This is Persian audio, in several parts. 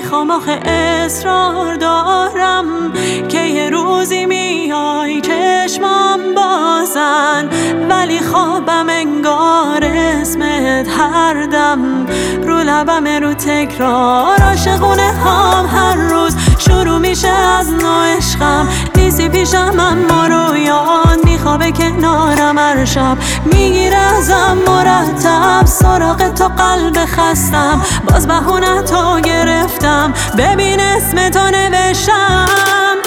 میخوام آخه اصرار دارم که یه روزی میای چشمام بازن، ولی خوابم انگار اسمت هر دم رو لبم، رو تکرار عاشقونه هم هر روز شروع میشه از نو. عشقم نیستی پیشم اما رویان میخوابه کنارم هر شب، میگیره ازم مرتب سراغ تو قلب خستم، باز بهونه تو گرفتم ببین اسم تو نوشتم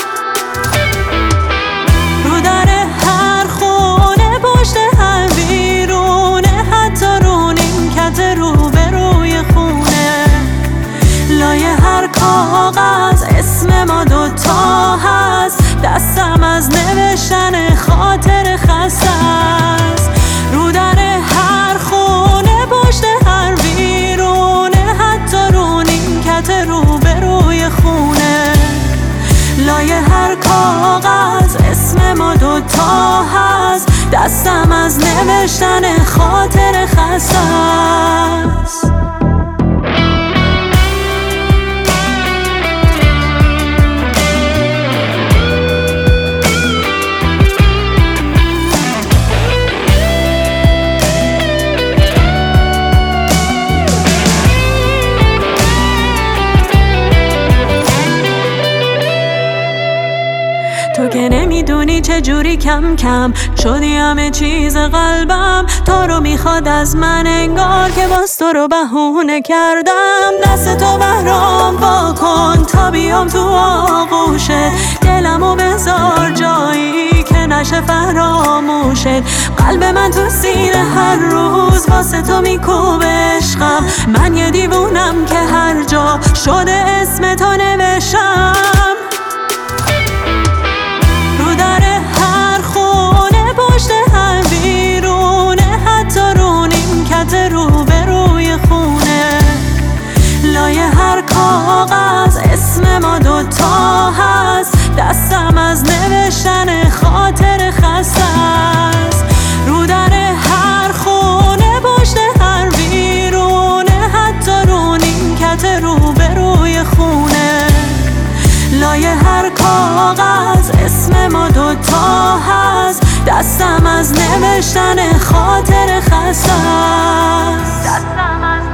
رو در هر خونه، پشت هر بیرونه، حتی رو نیمکت روبروی خونه، لای هر کاغذ اسم ما دوتا هست، دستم از نوشتن خاطر خسته است. رو در هر خونه، پشت هر بیرونه، حتی رو نیمکت روبروی خونه، لای هر کاغذ اسم ما دوتا هست، دستم از نوشتن خاطر خسته است. تو که نمیدونی چجوری کم کم شدی همه چیز قلبم، تو رو میخواد از من انگار که باز تو رو بهونه کردم، دست تو برام وا کن تا بیام تو آغوشت، دلمو بذار جایی که نشه فراموشت، قلب من تو سینه هر روز واسه تو میکوبه عشقم، من یه دیوونم که هر جا شده اسم تو نوشتم رو در هر خونه، پشت هر بیرونه، حتی رو نیمکت روبروی خونه، لای هر کاغذ اسم ما دوتا هست، دستم از نوشتن خاطر خسته است. رو در هر خونه، پشت هر بیرونه، حتی رو نیمکت روبروی خونه، لای هر کاغذ اسم ما دوتا هست، دستم از نوشتن خاطر خسته است.